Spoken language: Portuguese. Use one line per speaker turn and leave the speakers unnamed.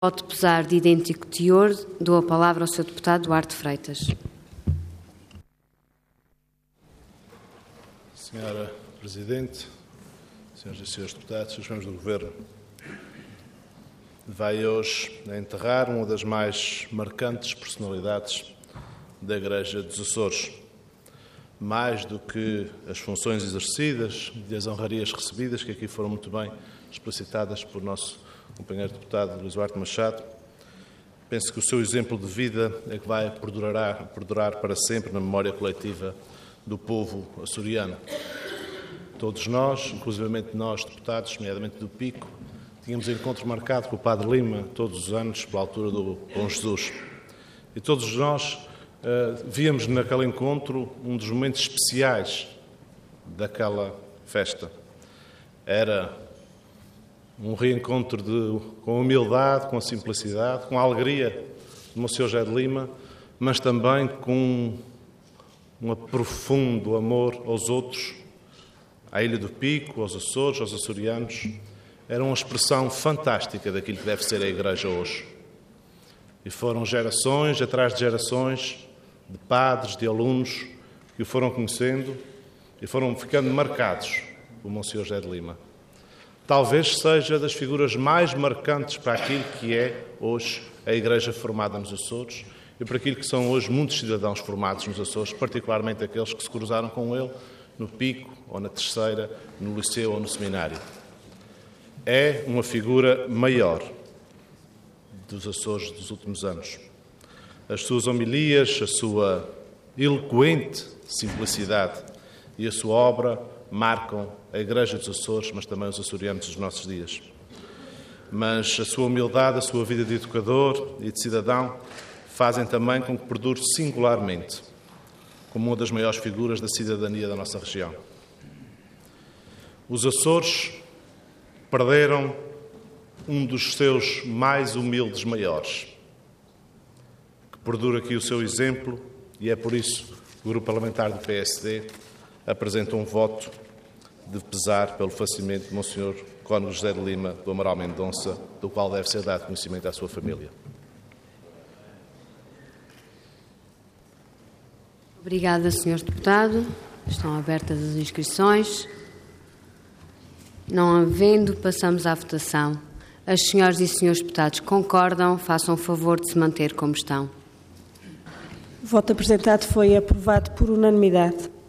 Voto pesar de idêntico teor, dou a palavra ao Sr. Deputado Duarte Freitas.
Senhora Presidente, Senhoras e Senhores Deputados, Senhores Membros do Governo, vai hoje enterrar uma das mais marcantes personalidades da Igreja dos Açores. Mais do que as funções exercidas e as honrarias recebidas, que aqui foram muito bem explicitadas por nosso companheiro deputado Luís Duarte Machado, penso que o seu exemplo de vida é que vai perdurar para sempre na memória coletiva do povo açoriano. Todos nós, inclusivamente nós, deputados, nomeadamente do Pico, tínhamos encontro marcado com o Padre Lima todos os anos, pela altura do Bom Jesus. E todos nós víamos naquele encontro um dos momentos especiais daquela festa. Era um reencontro com a humildade, com a simplicidade, com a alegria de Monsenhor José de Lima, mas também com um profundo amor aos outros, à Ilha do Pico, aos Açores, aos açorianos. Era uma expressão fantástica daquilo que deve ser a Igreja hoje. E foram gerações atrás de gerações de padres, de alunos, que o foram conhecendo e foram ficando marcados por Monsenhor José de Lima. Talvez seja das figuras mais marcantes para aquilo que é hoje a Igreja formada nos Açores e para aquilo que são hoje muitos cidadãos formados nos Açores, particularmente aqueles que se cruzaram com ele no Pico, ou na Terceira, no Liceu ou no Seminário. É uma figura maior dos Açores dos últimos anos. As suas homilias, a sua eloquente simplicidade e a sua obra marcam a Igreja dos Açores, mas também os açorianos dos nossos dias. Mas a sua humildade, a sua vida de educador e de cidadão fazem também com que perdure singularmente como uma das maiores figuras da cidadania da nossa região. Os Açores perderam um dos seus mais humildes maiores, que perdura aqui o seu exemplo, e é por isso que o Grupo Parlamentar do PSD apresenta um voto de pesar pelo falecimento de Monsenhor Cónigo José de Lima do Amaral Mendonça, do qual deve ser dado conhecimento à sua família.
Obrigada, Sr. Deputado. Estão abertas as inscrições. Não havendo, passamos à votação. As senhoras e senhores deputados concordam, façam o favor de se manter como estão.
O voto apresentado foi aprovado por unanimidade.